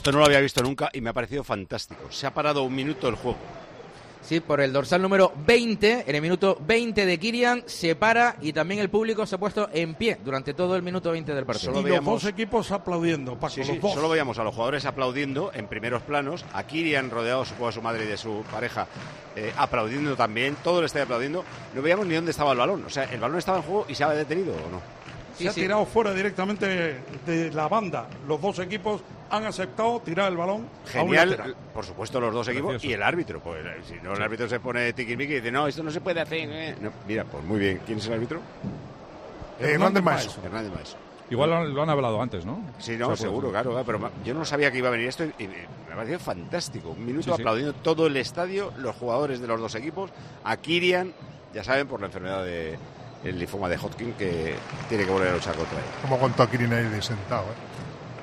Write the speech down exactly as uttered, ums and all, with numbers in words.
Esto no lo había visto nunca y me ha parecido fantástico. Se ha parado un minuto el juego. Sí, por el dorsal número veinte, en el minuto veinte de Kirian, se para y también el público se ha puesto en pie durante todo el minuto veinte del partido. Solo y veíamos... los dos equipos aplaudiendo, Paco, sí, los sí, dos. Solo veíamos a los jugadores aplaudiendo en primeros planos, a Kirian rodeado, supongo, de su madre y de su pareja, eh, aplaudiendo también, todo el estadio aplaudiendo. No veíamos ni dónde estaba el balón, o sea, ¿el balón estaba en juego y se había detenido o no? Se sí, ha sí. tirado fuera directamente de la banda. Los dos equipos han aceptado tirar el balón. Genial, por supuesto, los dos equipos. Precioso. Y el árbitro. Pues si no, el árbitro se pone tiquismiqui y dice, no, esto no se puede hacer. Eh. No, mira, pues muy bien. ¿Quién es el árbitro? Eh, Hernández Maeso. Hernández Maeso. Igual lo han, lo han hablado antes, ¿no? Sí, no, o sea, seguro, claro. Pero yo no sabía que iba a venir esto y, y me ha parecido fantástico. Un minuto sí, aplaudiendo sí. todo el estadio, los jugadores de los dos equipos. A Kirian, ya saben, por la enfermedad de... el linfoma de Hodgkin, que tiene que volver a luchar contra él. Como contó a Kirian ahí de sentado, ¿eh?